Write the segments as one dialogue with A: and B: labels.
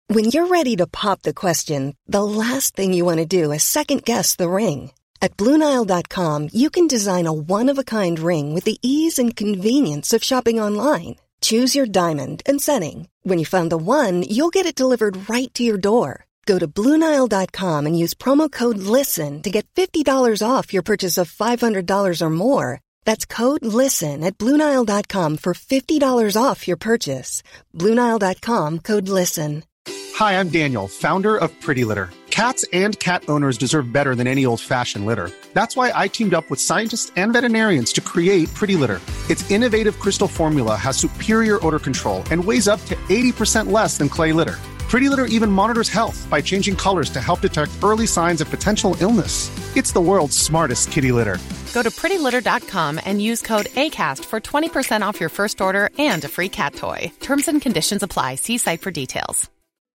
A: When you're ready to pop the question, the last thing you want to do is second-guess the ring. At BlueNile.com, you can design a one-of-a-kind ring with the ease and convenience of shopping online. Choose your diamond and setting. When you find the one, you'll get it delivered right to your door. Go to BlueNile.com and use promo code LISTEN to get $50 off your purchase of $500 or more. That's code LISTEN at BlueNile.com for $50 off your purchase. BlueNile.com, code LISTEN.
B: Hi, I'm Daniel, founder of Pretty Litter. Cats and cat owners deserve better than any old-fashioned litter. That's why I teamed up with scientists and veterinarians to create Pretty Litter. Its innovative crystal formula has superior odor control and weighs up to 80% less than clay litter. Pretty Litter even monitors health by changing colors to help detect early signs of potential illness. It's the world's smartest kitty litter.
C: Go to prettylitter.com and use code ACAST for 20% off your first order and a free cat toy. Terms and conditions apply. See site for details.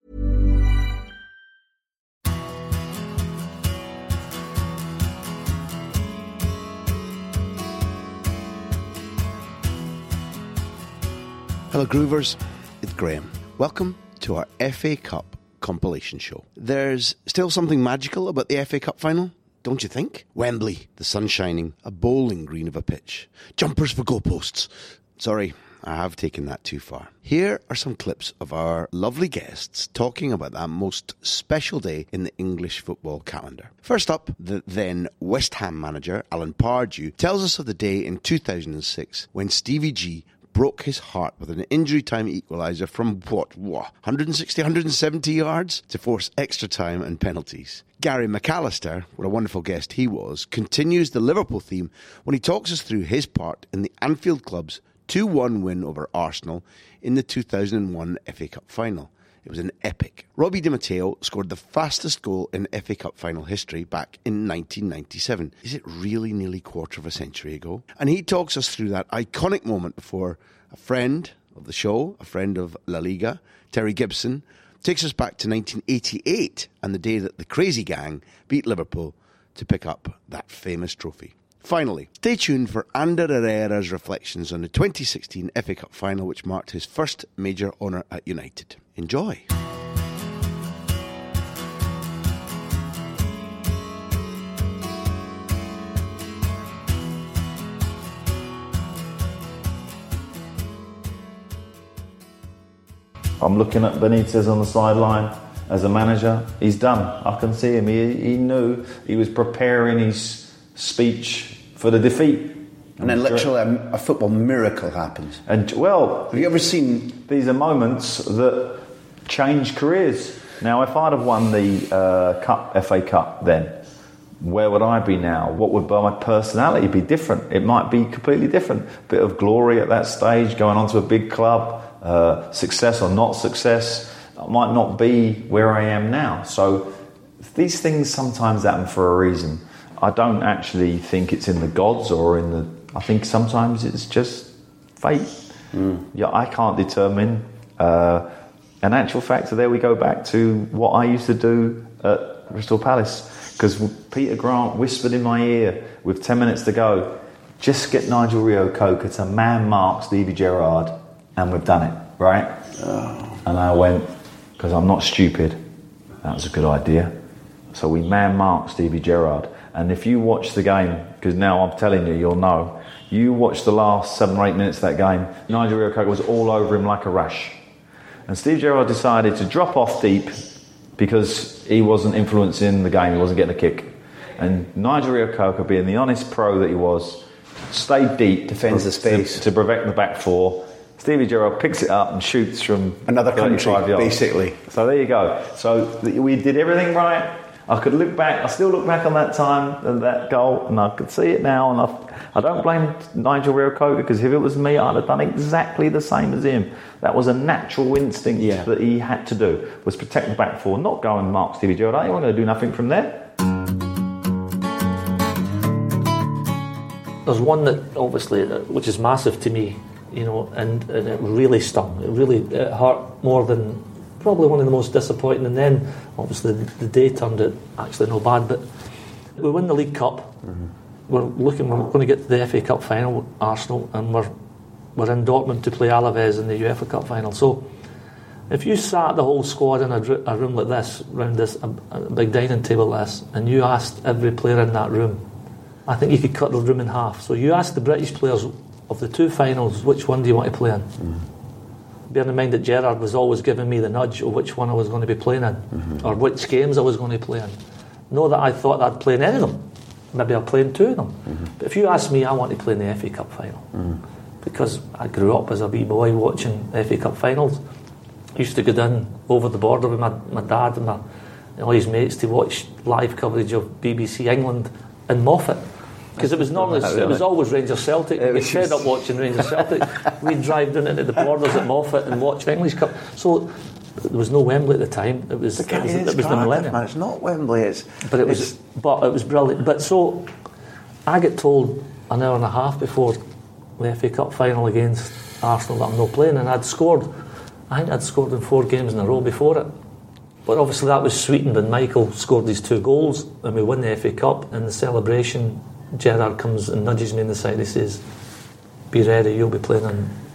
D: Hello Groovers, it's Graham. Welcome to our FA Cup compilation show. There's still something magical about the FA Cup final, don't you think? Wembley, the sun shining, a bowling green of a pitch, jumpers for goalposts. Sorry, I have taken that too far. Here are some clips of our lovely guests talking about that most special day in the English football calendar. First up, the then West Ham manager, Alan Pardew, tells us of the day in 2006 when Stevie G broke his heart with an injury time equaliser from, 160, 170 yards to force extra time and penalties. Gary McAllister, what a wonderful guest he was, continues the Liverpool theme when he talks us through his part in the Anfield Club's 2-1 win over Arsenal in the 2001 FA Cup final. It was an epic. Robbie Di Matteo scored the fastest goal in FA Cup final history back in 1997. Is it really nearly quarter of a century ago? And he talks us through that iconic moment before a friend of the show, a friend of La Liga, Terry Gibson, takes us back to 1988 and the day that the Crazy Gang beat Liverpool to pick up that famous trophy. Finally, stay tuned for Ander Herrera's reflections on the 2016 FA Cup final, which marked his first major honour at United. Enjoy.
E: I'm looking at Benitez on the sideline as a manager. He's done. I can see him. He knew he was preparing his speech for the defeat.
D: And then literally a football miracle happens.
E: And, well...
D: Have you ever seen...
E: These are moments that change careers. Now, if I'd have won the FA Cup then, where would I be now? What would my personality be different? It might be completely different. Bit of glory at that stage, going on to a big club, success or not success. I might not be where I am now. So these things sometimes happen for a reason. I don't actually think it's in the gods or in the... I think sometimes it's just fate. Yeah, I can't determine. In actual fact, so there we go back to what I used to do at Crystal Palace. Because Peter Grant whispered in my ear with 10 minutes to go, just get Nigel Reo-Coker to man-mark Stevie Gerrard, and we've done it, right? Oh. And I went, because I'm not stupid, that was a good idea. So we man-marked Stevie Gerrard. And if you watch the game, because now I'm telling you, you'll know, you watch the last 7 or 8 minutes of that game, Nigel Reo-Coker was all over him like a rash. And Steve Gerrard decided to drop off deep because he wasn't influencing the game, he wasn't getting a kick. And Nigel Reo-Coker, being the honest pro that he was, stayed deep.
D: Defends the space.
E: To protect the back four. Stevie Gerrard picks it up and shoots from
D: another country, yards. Basically.
E: So there you go. So we did everything right. I could look back, I still look back on that time and that goal, and I could see it now, and I don't blame Nigel Reo-Coker, because if it was me, I'd have done exactly the same as him. That was a natural instinct that he had to do, was protect the back four, not go and mark Stevie Gerrard. I wasn't going to do nothing from there.
F: There's one that obviously, which is massive to me, you know, and it really stung. It hurt more than probably one of the most disappointing. And then obviously the day turned it actually no bad, but we win the League Cup. Mm-hmm. We're going to get to the FA Cup final with Arsenal, and we're in Dortmund to play Alaves in the UEFA Cup final. So If you sat the whole squad in a room like this, around this a big dining table like this, and you asked every player in that room, I think you could cut the room in half. So you asked the British players of the 2 finals, which one do you want to play in? Bearing in mind that Gerrard was always giving me the nudge of which one I was going to be playing in, or which games I was going to play in. Not that I thought I'd play in any of them. Maybe I'll play in 2 of them. But if you ask me, I want to play in the FA Cup final. Because I grew up as a wee boy watching FA Cup finals. I used to go down over the border with my dad and all his mates to watch live coverage of BBC England in Moffat. Because it was always Rangers Celtic. We'd fed up watching Rangers Celtic. We'd drive down into the borders at Moffat and watch English Cup. So there was no Wembley at the time. It was the millennium.
D: Man, it's not Wembley.
F: But it was brilliant. But so I get told an hour and a half before the FA Cup final against Arsenal that I'm not playing, and I think I'd scored in 4 games in a row before it. But obviously that was sweetened when Michael scored these 2 goals and we won the FA Cup. In the celebration, Gerrard comes and nudges me in the side. He says, "Be ready, you'll be playing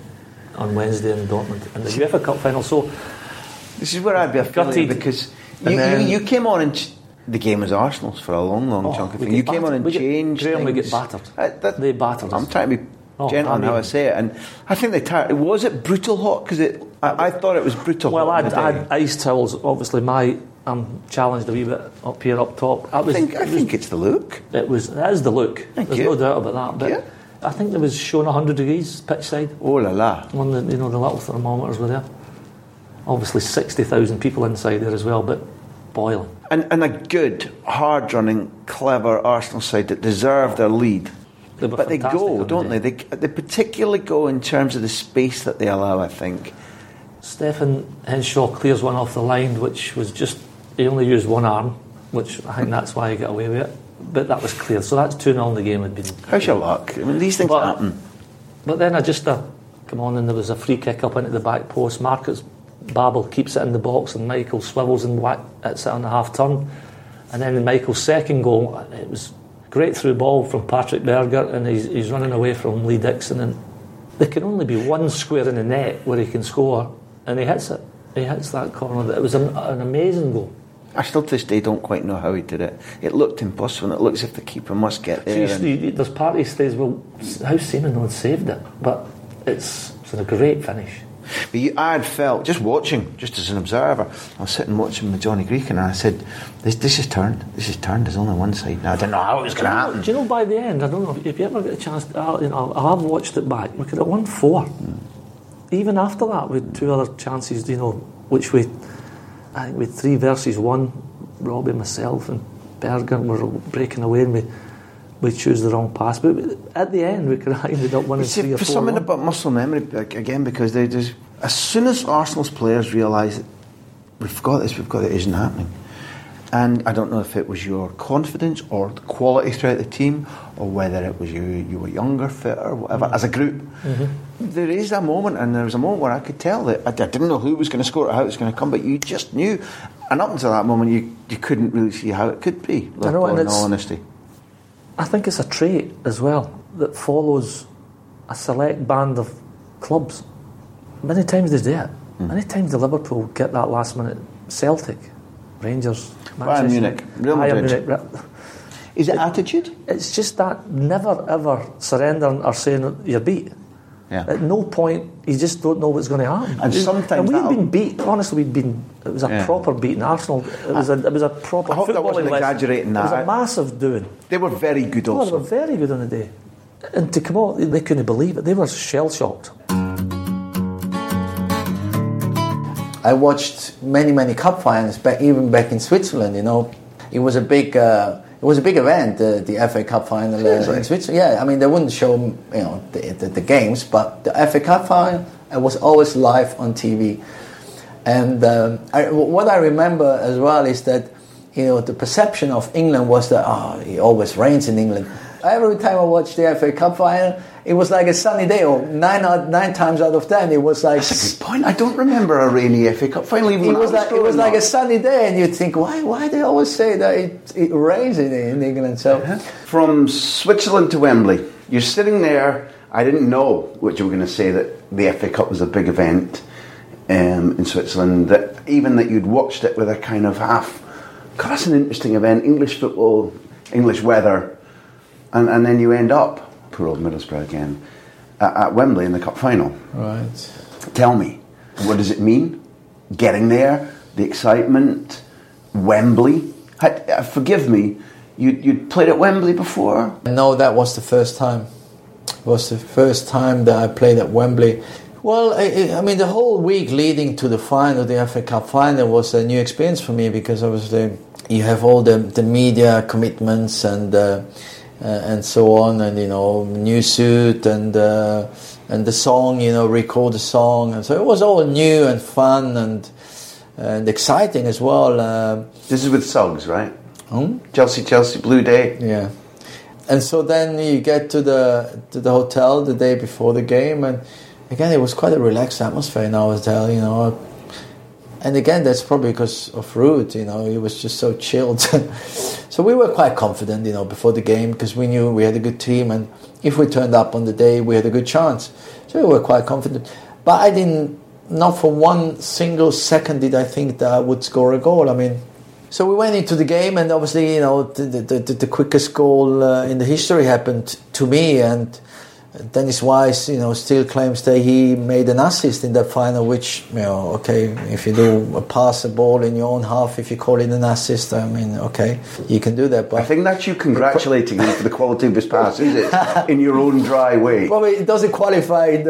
F: on Wednesday in Dortmund in the UEFA Cup final." So
D: this is where I'd be affiliated, because you came on and the game was Arsenal's for a long chunk of things. You came on and changed things.
F: We get battered. They battered us.
D: I'm trying to be gentle on how I say it, and I think they tired. Was it brutal hot? Because I thought it was brutal.
F: Well,
D: hot
F: I had ice towels. Obviously, I'm challenged a wee bit up here, up top. I
D: think it's the look.
F: That is the look. There's no doubt about that. But I think there was showing 100 degrees pitch side.
D: Oh la la!
F: One of the little thermometers were there. Obviously, 60,000 people inside there as well, but boiling.
D: And a good, hard-running, clever Arsenal side that deserve their lead. But they go, don't they? They particularly go in terms of the space that they allow, I think.
F: Stephen Henshaw clears one off the line, which was just, he only used one arm, which I think that's why he got away with it. But that was clear. So that's 2-0 in the game had been.
D: How's your luck? I mean, these things happen.
F: But then come on, and there was a free kick up into the back post. Marcus Babel keeps it in the box, and Michael swivels and hits it on the half turn. And then in Michael's second goal, it was great through ball from Patrick Berger, and he's running away from Lee Dixon, and there can only be one square in the net where he can score, and he hits it. He hits that corner. It was an amazing goal. I
D: still to this day don't quite know how he did it. It looked impossible, and it looks as if the keeper must get there.
F: There's part of he says, well, how Seaman saved it? But it's a great finish.
D: But I had felt, just watching, just as an observer, I was sitting watching with Johnny Greek, and I said, this is turned. There's only one side now. I didn't know how it was going to happen.
F: Do you know, by the end, I don't know if you ever get a chance, I have watched it back. We could have won 4. Even after that, we had 2 other chances, which I think we had 3 versus 1. Robbie, myself, and Berger were breaking away, and we choose the wrong pass. But at the end, we could have ended up winning 3 or 4.
D: For something about muscle memory, again, because they just, as soon as Arsenal's players realise that we've got it isn't happening. And I don't know if it was your confidence or the quality throughout the team, or whether it was you were younger, fitter, whatever, as a group. There is a moment, and there was a moment where I could tell that I didn't know who was going to score or how it was going to come, but you just knew. And up until that moment, you couldn't really see how it could be, in all honesty.
F: I think it's a trait as well that follows a select band of clubs. Many times they do it. Many times the Liverpool get that last minute. Celtic, Rangers,
D: Bayern Munich, Real Madrid. Is it attitude?
F: It's just that never ever surrendering or saying you're beat.
D: Yeah.
F: At no point you just don't know what's going to happen.
D: And sometimes
F: we've been beat. Honestly, it was a proper beating Arsenal. It was a proper.
D: I hope that wasn't exaggerating.
F: It was a massive doing.
D: They were very good also.
F: They were very good on the day, and to come out, they couldn't believe it. They were shell shocked.
G: I watched many cup finals even back in Switzerland. It was a big event, the FA Cup final in Switzerland. Yeah, I mean, they wouldn't show the games, but the FA Cup final, it was always live on TV. And what I remember as well is that the perception of England was that it always rains in England. Every time I watched the FA Cup final, it was like a sunny day, or 9 times out of 10, it was like...
D: That's a good point. I don't remember a rainy FA Cup final. Even
G: it was like a sunny day, and you'd think, why do they always say that it rains in England? So,
D: From Switzerland to Wembley, you're sitting there. I didn't know what you were going to say, that the FA Cup was a big event. in Switzerland, that you'd watched it with a kind of half, God, that's an interesting event, English football, English weather, and then you end up, poor old Middlesbrough again, at Wembley in the cup final.
G: Right.
D: Tell me, what does it mean? Getting there, the excitement, Wembley. Forgive me, you'd played at Wembley before?
G: No, that was the first time. It was the first time that I played at Wembley. Well, I mean, the whole week leading to the final, the FA Cup final, was a new experience for me, because obviously you have all the media commitments and so on, and new suit and the song, record the song, and so it was all new and fun and exciting as well.
D: This is with Suggs, right? Chelsea, Blue Day.
G: Yeah. And so then you get to the hotel the day before the game, and again it was quite a relaxed atmosphere in our hotel, And again, that's probably because of Ruud, he was just so chilled. So we were quite confident, before the game, because we knew we had a good team, and if we turned up on the day, we had a good chance. So we were quite confident. But not for one single second did I think that I would score a goal. I mean, so we went into the game, and obviously, the quickest goal in the history happened to me, and Dennis Wise, still claims that he made an assist in that final, which, okay, if you do pass a ball in your own half, if you call it an assist, I mean, okay, you can do that. But
D: I think that's you congratulating him for the quality of his pass, is it? In your own dry way.
G: Well, it doesn't qualify in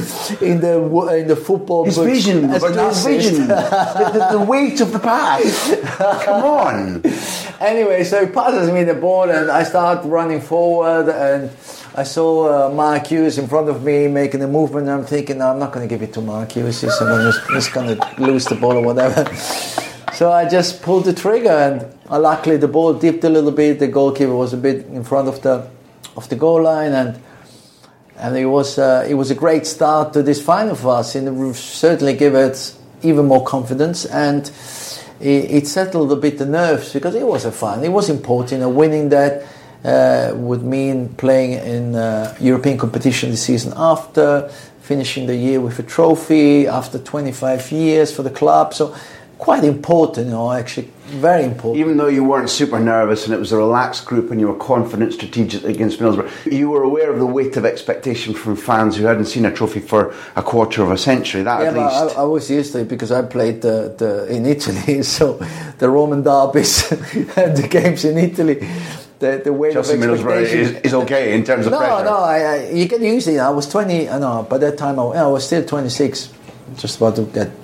G: the football
D: his
G: books
D: vision,
G: as an assist.
D: the weight of the pass. Come on.
G: Anyway, so he passes me the ball, and I start running forward, and I saw Mark Hughes in front of me making a movement, and I'm thinking, no, I'm not going to give it to Mark Hughes. He's going to lose the ball or whatever. So I just pulled the trigger, and luckily the ball dipped a little bit. The goalkeeper was a bit in front of the goal line, and it was a great start to this final for us, and it certainly gave us even more confidence, and it settled a bit the nerves, because it was a fun. It was important, winning that. Would mean playing in European competition this season after, finishing the year with a trophy after 25 years for the club. So quite important, actually very important.
D: Even though you weren't super nervous and it was a relaxed group and you were confident strategically against Middlesbrough, you were aware of the weight of expectation from fans who hadn't seen a trophy for a quarter of a century, at least.
G: I was used to it because I played in Italy, so the Roman derbies and the games in Italy. The weight
D: Chelsea
G: of expectation
D: Middlesbrough is okay in terms of pressure.
G: No, you get used to it. I was 20. By that time I was still 26, just about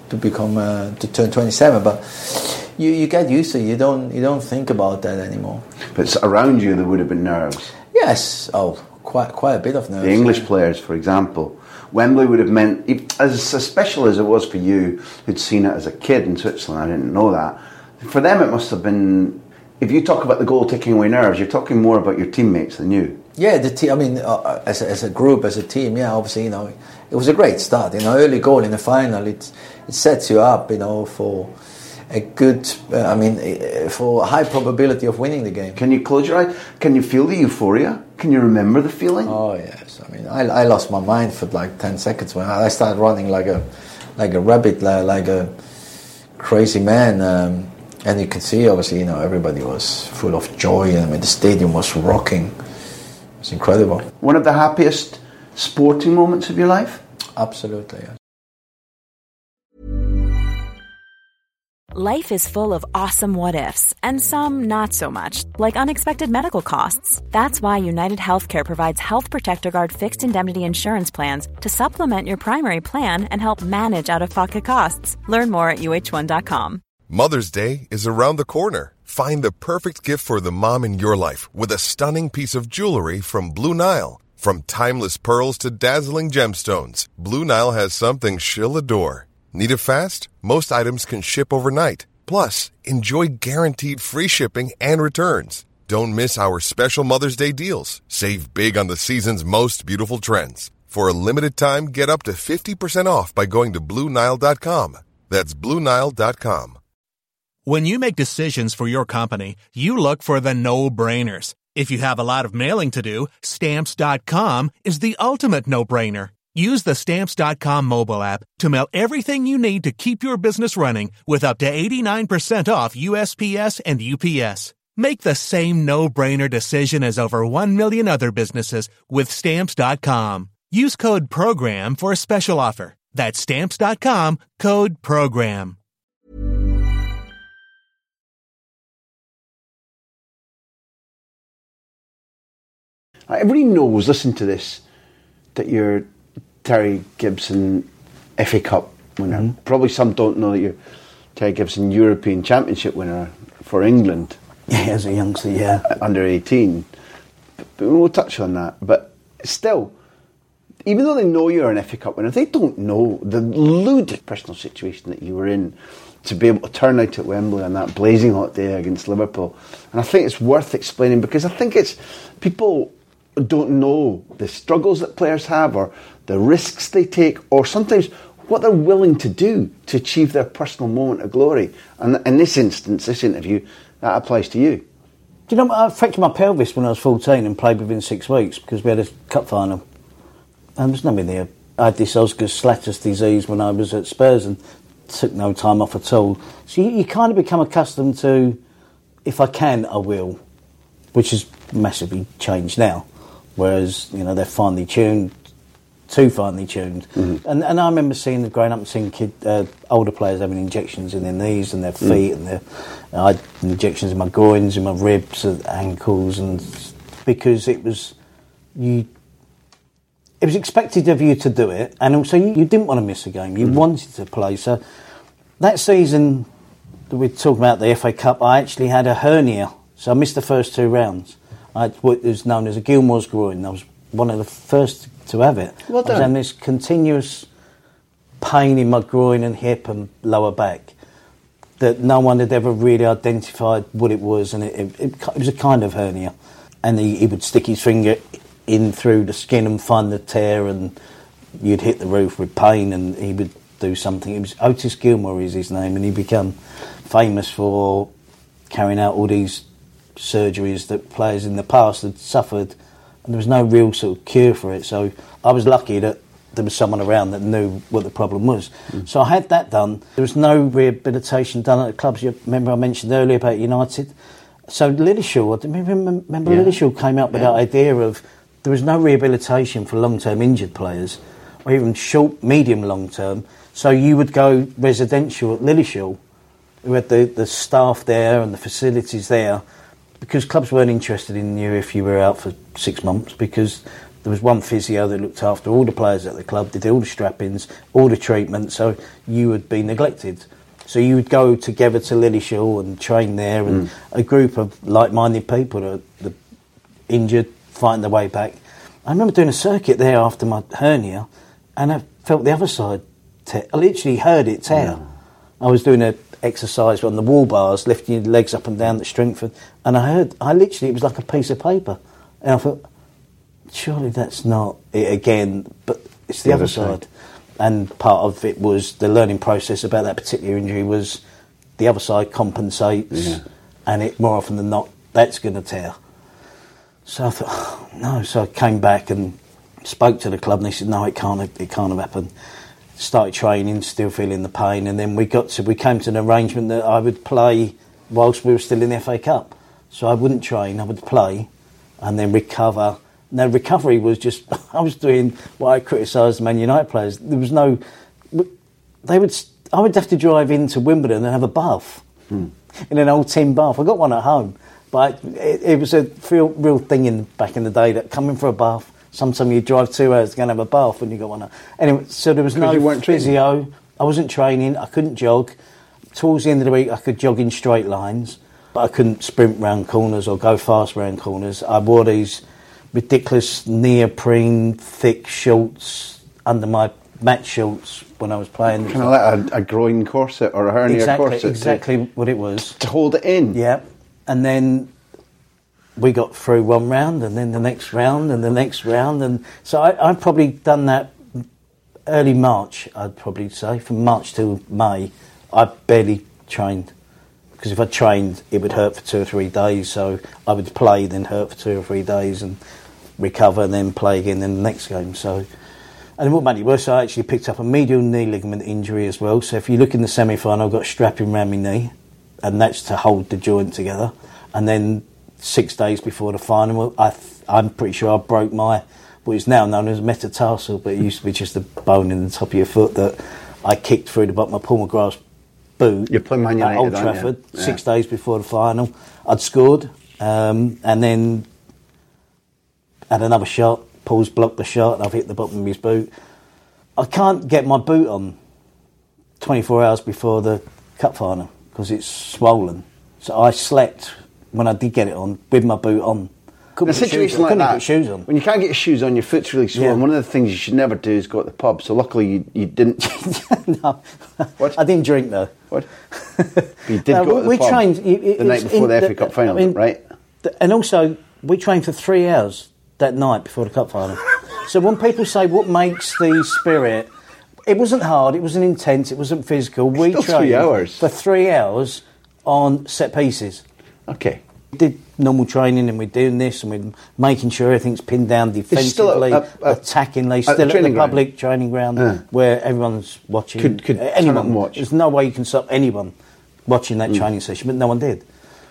G: to turn 27. But you get used to it. You don't think about that anymore.
D: But around you there would have been nerves.
G: Yes. Quite a bit of nerves.
D: The English players, for example, Wembley would have meant, as special as it was for you, who'd seen it as a kid in Switzerland. I didn't know that. For them, it must have been. If you talk about the goal taking away nerves, you're talking more about your teammates than you.
G: Yeah, the team. I mean, as a group, as a team, obviously, it was a great start. Early goal in the final, it sets you up, for a good. For a high probability of winning the game.
D: Can you close your eyes? Can you feel the euphoria? Can you remember the feeling?
G: Oh yes. I mean, I lost my mind for like 10 seconds when I started running like a rabbit, like a crazy man. And you can see, obviously, everybody was full of joy. I mean, the stadium was rocking. It was incredible.
D: One of the happiest sporting moments of your life?
G: Absolutely, yes.
H: Life is full of awesome what-ifs, and some not so much, like unexpected medical costs. That's why United Healthcare provides Health Protector Guard fixed indemnity insurance plans to supplement your primary plan and help manage out-of-pocket costs. Learn more at uh1.com.
I: Mother's Day is around the corner. Find the perfect gift for the mom in your life with a stunning piece of jewelry from Blue Nile. From timeless pearls to dazzling gemstones, Blue Nile has something she'll adore. Need it fast? Most items can ship overnight. Plus, enjoy guaranteed free shipping and returns. Don't miss our special Mother's Day deals. Save big on the season's most beautiful trends. For a limited time, get up to 50% off by going to BlueNile.com. That's BlueNile.com.
J: When you make decisions for your company, you look for the no-brainers. If you have a lot of mailing to do, Stamps.com is the ultimate no-brainer. Use the Stamps.com mobile app to mail everything you need to keep your business running with up to 89% off USPS and UPS. Make the same no-brainer decision as over 1 million other businesses with Stamps.com. Use code PROGRAM for a special offer. That's Stamps.com, code PROGRAM.
D: Everybody knows, listen to this, that you're Terry Gibson FA Cup winner. Mm-hmm. Probably some don't know that you're Terry Gibson European Championship winner for England.
G: Yeah, as a youngster, yeah.
D: Under 18. But we'll touch on that. But still, even though they know you're an FA Cup winner, they don't know the ludicrous personal situation that you were in to be able to turn out at Wembley on that blazing hot day against Liverpool. And I think it's worth explaining, because I think it's people don't know the struggles that players have, or the risks they take, or sometimes what they're willing to do to achieve their personal moment of glory. And in this instance, this interview, that applies to you.
K: Do you know, I fractured my pelvis when I was 14 and played within 6 weeks because we had a cup final. And there's nothing there. I had this Osgood-Schlatter's disease when I was at Spurs and took no time off at all. So you kind of become accustomed to, if I can, I will, which has massively changed now. Whereas, you know, they're finely tuned, too finely tuned. Mm-hmm. And I remember growing up and seeing older players having injections in their knees and their feet, and I had injections in my groins, in my ribs, and ankles, and because it was expected of you to do it, and also you didn't want to miss a game. You wanted to play. So that season that we're talking about, the FA Cup, I actually had a hernia, so I missed the first 2 rounds. I had what is known as a Gilmore's groin. I was one of the first to have it.
D: Well done.
K: I was having this continuous pain in my groin and hip and lower back that no one had ever really identified what it was, and it was a kind of hernia. And he would stick his finger in through the skin and find the tear, and you'd hit the roof with pain, and he would do something. It was Otis Gilmore is his name, and he became famous for carrying out all these surgeries that players in the past had suffered, and there was no real sort of cure for it. So I was lucky that there was someone around that knew what the problem was. So I had that done. There was no rehabilitation done at the clubs. You remember I mentioned earlier about United? So Lillishall, I remember Lillishall came up with that idea of there was no rehabilitation for long-term injured players, or even short, medium, long-term. So you would go residential at Lillishall, who had the staff there and the facilities there, because clubs weren't interested in you if you were out for 6 months, because there was one physio that looked after all the players at the club, did all the strap-ins, all the treatment, so you would be neglected. So you would go together to Lillishall and train there, and a group of like-minded people, the injured, fighting their way back. I remember doing a circuit there after my hernia, and I felt the other side tear. I literally heard it tear. Yeah. I was doing an exercise on the wall bars, lifting your legs up and down to strengthen, and it was like a piece of paper. And I thought, surely that's not it again, but it's the other side. And part of it was the learning process about that particular injury was the other side compensates, and it more often than not, that's going to tear. So I thought, oh, no. So I came back and spoke to the club, and they said, no, it can't have happened. Started training, still feeling the pain, and then we came to an arrangement that I would play whilst we were still in the FA Cup. So I wouldn't train, I would play, and then recover. No, recovery was just, I was doing what I criticised Man United players. There was no, I would have to drive into Wimbledon and have a bath in an old tin bath. I got one at home, but it was a real thing back in the day that coming for a bath, sometimes you drive 2 hours to go and have a bath when you got one. Anyway, so there was no physio. I wasn't training. I couldn't jog. Towards the end of the week, I could jog in straight lines, but I couldn't sprint round corners or go fast round corners. I wore these ridiculous neoprene thick shorts under my match shorts when I was playing.
D: Kind of like a groin corset or a hernia corset.
K: Exactly what it was.
D: To hold it in.
K: Yeah. And then we got through one round, and then the next round, and the next round. And so I'd probably done that early March, I'd probably say. From March till May, I barely trained. Because if I trained, it would hurt for 2 or 3 days. So I would play, then hurt for 2 or 3 days, and recover, and then play again in the next game. So, And what made it worse, I actually picked up a medial knee ligament injury as well. So if you look in the semi-final, I've got strapping around my knee, and that's to hold the joint together. And then 6 days before the final, I'm pretty sure I broke what is now known as metatarsal, but it used to be just a bone in the top of your foot that I kicked through the bottom of Paul McGrath's boot
D: You're playing Man United,
K: at Old Trafford,
D: yeah.
K: 6 days before the final. I'd scored, and then had another shot. Paul's blocked the shot, I've hit the bottom of his boot. I can't get my boot on 24 hours before the cup final because it's swollen. So I slept when I did get it on with my boot on.
D: In a situation like that,
K: put shoes on.
D: when you can't get your shoes on, your foot's really swollen.
K: Yeah.
D: One of the things you should never do is go to the pub. So luckily you didn't.
K: No,
D: What?
K: I didn't drink though.
D: What? But you did go to the
K: we
D: pub
K: trained
D: the night before the FA Cup final, right?
K: And also, we trained for 3 hours that night before the cup final. So when people say what makes the spirit, it wasn't hard, it wasn't intense, it wasn't physical. We
D: Still
K: trained
D: 3 hours.
K: for 3 hours on set pieces.
D: Okay.
K: We did normal training and we're doing this and we're making sure everything's pinned down defensively, attackingly, still at the public training ground where everyone's watching.
D: Could
K: anyone
D: turn up and watch.
K: There's no way you can stop anyone watching that training session, but no one did.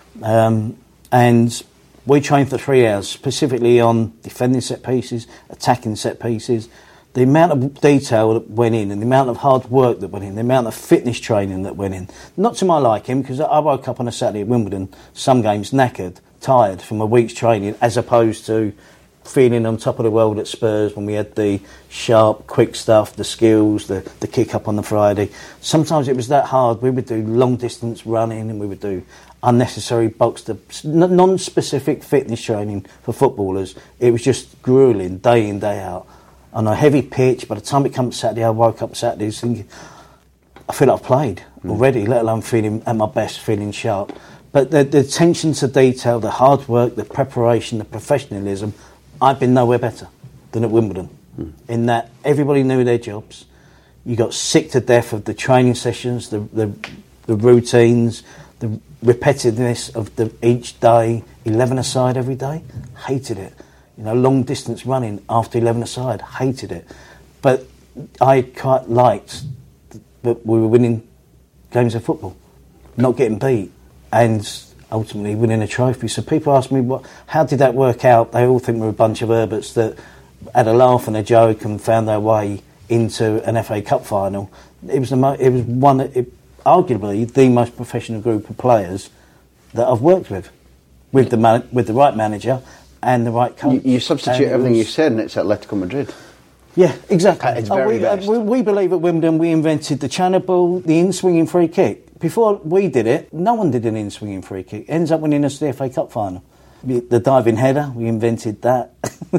K: And we trained for 3 hours, specifically on defending set pieces, attacking set pieces. The amount of detail that went in and the amount of hard work that went in, the amount of fitness training that went in. Not to my liking, because I woke up on a Saturday at Wimbledon, some games knackered, tired from a week's training, as opposed to feeling on top of the world at Spurs when we had the sharp, quick stuff, the skills, the kick up on the Friday. Sometimes it was that hard. We would do long distance running and we would do unnecessary non-specific fitness training for footballers. It was just gruelling day in, day out. On a heavy pitch, by the time it comes Saturday, I woke up Saturday thinking, I feel like I've played already, let alone feeling at my best, feeling sharp. But the attention to detail, the hard work, the preparation, the professionalism, I've been nowhere better than at Wimbledon. In that everybody knew their jobs. You got sick to death of the training sessions, the routines, the repetitiveness of each day, 11-a-side every day. Hated it. You know, long distance running after 11-a-side, hated it. But I quite liked that we were winning games of football, not getting beat, and ultimately winning a trophy. So people ask me, how did that work out? They all think we're a bunch of Herberts that had a laugh and a joke and found their way into an FA Cup final. It was arguably the most professional group of players that I've worked with the right manager and the right coach.
D: You substitute everything you said and it's Atletico Madrid.
K: Yeah, exactly.
D: At its very best.
K: We believe at Wimbledon we invented the Channel Ball, the in-swinging free kick. Before we did it, no one did an in-swinging free kick. Ends up winning us the FA Cup final. The diving header, we invented that.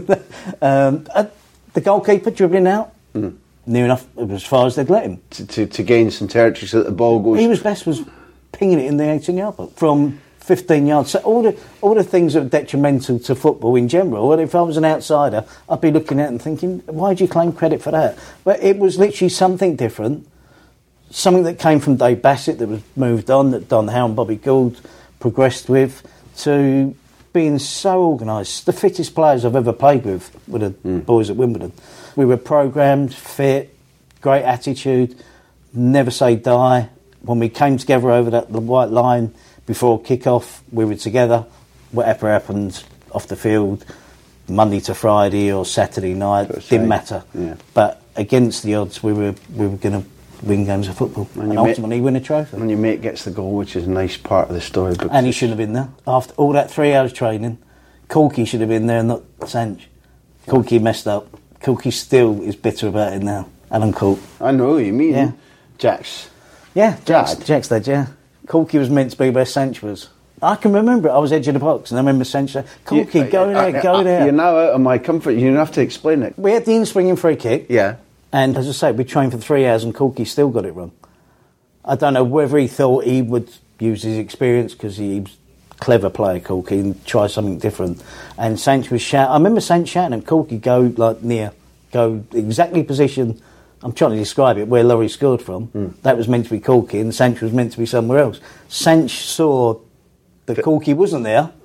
K: The goalkeeper dribbling out, near enough as far as they'd let him.
D: To gain some territory so that the ball goes...
K: He was best was pinging it in the 18-yard box from 15 yards. So all the things that are detrimental to football in general, and if I was an outsider, I'd be looking at it and thinking, why do you claim credit for that? But it was literally something different, something that came from Dave Bassett that was moved on, that Don Howe and Bobby Gould progressed with, to being so organised. The fittest players I've ever played with were the boys at Wimbledon. We were programmed, fit, great attitude, never say die. When we came together over the white line before kick-off, we were together. Whatever happened off the field, Monday to Friday or Saturday night, didn't matter. Yeah. But against the odds, we were going to win games of football and ultimately win a trophy.
D: And your mate gets the goal, which is a nice part of the story.
K: And he shouldn't have been there. After all that 3 hours training, Corky should have been there and not Sanch. Corky messed up. Corky still is bitter about it now. Alan Cork.
D: I know who you mean.
K: Yeah.
D: Jack's
K: Jack's dead, yeah. Corky was meant to be where Sanch was. I can remember it. I was edge of the box and I remember Sanch saying, Corky, go there.
D: You're now out of my comfort. You don't have to explain it.
K: We had the in-swinging free kick.
D: Yeah.
K: And as I say, we trained for 3 hours and Corky still got it wrong. I don't know whether he thought he would use his experience because he was a clever player, Corky, and try something different. And Sanch was shouting. I remember Sanch shouting and Corky go exactly position. I'm trying to describe it, where Laurie scored from. That was meant to be Corky and Sanch was meant to be somewhere else. Sanch saw that Corky wasn't there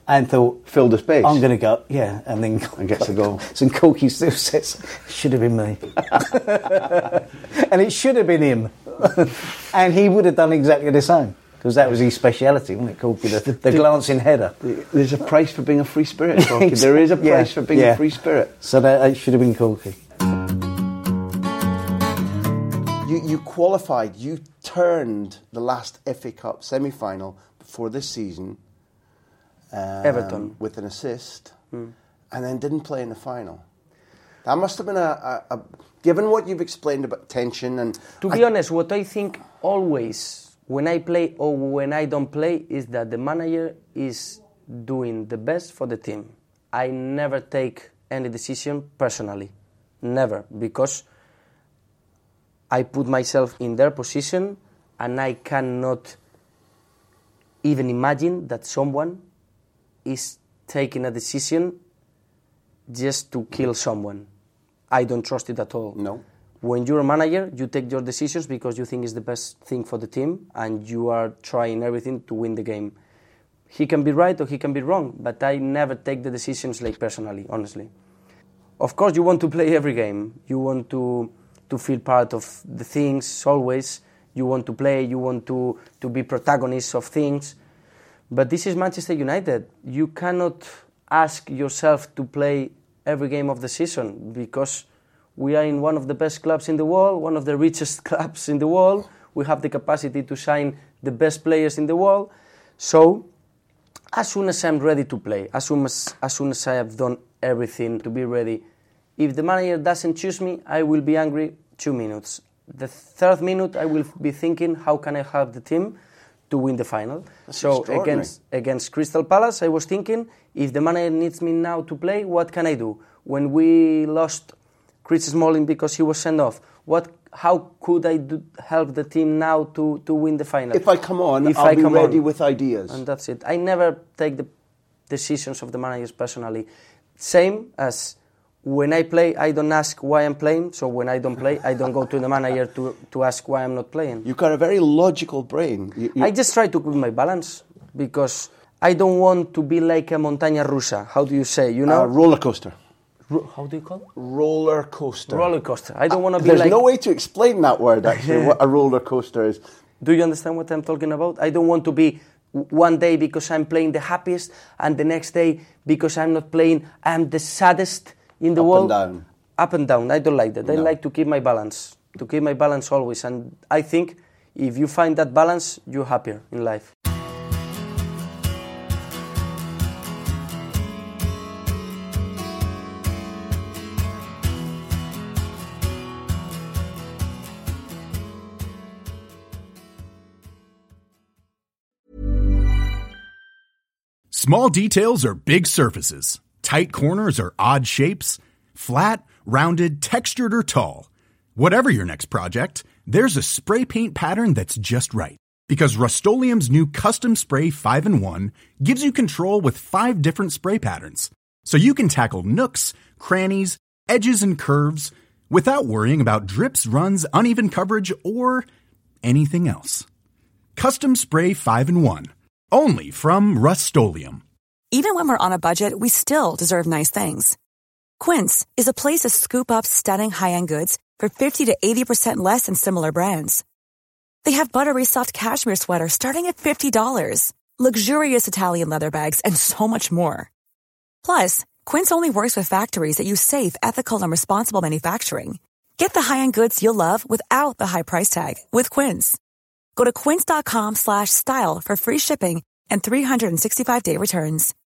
K: and thought...
D: Filled the space.
K: I'm going to go, yeah, and then...
D: And gets the goal.
K: So Corky still says, should have been me. And it should have been him. And he would have done exactly the same. Because that was his speciality, wasn't it, Corky? The glancing header.
D: There's a price for being a free spirit, Corky. There is a price for being a free spirit.
K: So that should have been Corky.
D: You qualified, you turned the last FA Cup semi-final before this season...
L: Everton.
D: With an assist, and then didn't play in the final. That must have been a given what you've explained about tension and...
L: To be honest, what I think always, when I play or when I don't play, is that the manager is doing the best for the team. I never take any decision personally. Never. Because I put myself in their position and I cannot even imagine that someone is taking a decision just to kill someone. I don't trust it at all.
D: No.
L: When you're a manager, you take your decisions because you think it's the best thing for the team and you are trying everything to win the game. He can be right or he can be wrong, but I never take the decisions like personally, honestly. Of course, you want to play every game. You want to feel part of the things always. You want to play, you want to be protagonists of things. But this is Manchester United. You cannot ask yourself to play every game of the season because we are in one of the best clubs in the world, one of the richest clubs in the world. We have the capacity to sign the best players in the world. So, as soon as I'm ready to play, as soon as I have done everything to be ready, if the manager doesn't choose me, I will be angry 2 minutes. The third minute, I will be thinking, how can I help the team to win the final? So against Crystal Palace, I was thinking, if the manager needs me now to play, what can I do? When we lost Chris Smalling because he was sent off, how could I help the team now to win the final?
D: If I come on, I'll be ready with ideas.
L: And that's it. I never take the decisions of the managers personally. Same as when I play, I don't ask why I'm playing. So when I don't play, I don't go to the manager to ask why I'm not playing.
D: You've got a very logical brain.
L: I just try to keep my balance because I don't want to be like a montaña rusa. How do you say? You know,
D: roller coaster.
L: How do you call it?
D: Roller coaster.
L: Roller coaster. I don't want to be
D: There's
L: like...
D: no way to explain that word, actually, what a roller coaster is.
L: Do you understand what I'm talking about? I don't want to be one day because I'm playing the happiest and the next day because I'm not playing, I'm the saddest in the world.
D: Up and down.
L: Up and down. I don't like that.
D: No.
L: I like to keep my balance. To keep my balance always. And I think if you find that balance, you're happier in life.
M: Small details are big surfaces. Tight corners are odd shapes. Flat, rounded, textured, or tall. Whatever your next project, there's a spray paint pattern that's just right. Because Rust-Oleum's new Custom Spray 5-in-1 gives you control with 5 different spray patterns. So you can tackle nooks, crannies, edges, and curves without worrying about drips, runs, uneven coverage, or anything else. Custom Spray 5-in-1. Only from Rust-Oleum.
N: Even when we're on a budget, we still deserve nice things. Quince is a place to scoop up stunning high-end goods for 50 to 80% less than similar brands. They have buttery soft cashmere sweaters starting at $50, luxurious Italian leather bags, and so much more. Plus, Quince only works with factories that use safe, ethical, and responsible manufacturing. Get the high-end goods you'll love without the high price tag with Quince. Go to quince.com/style for free shipping and 365-day returns.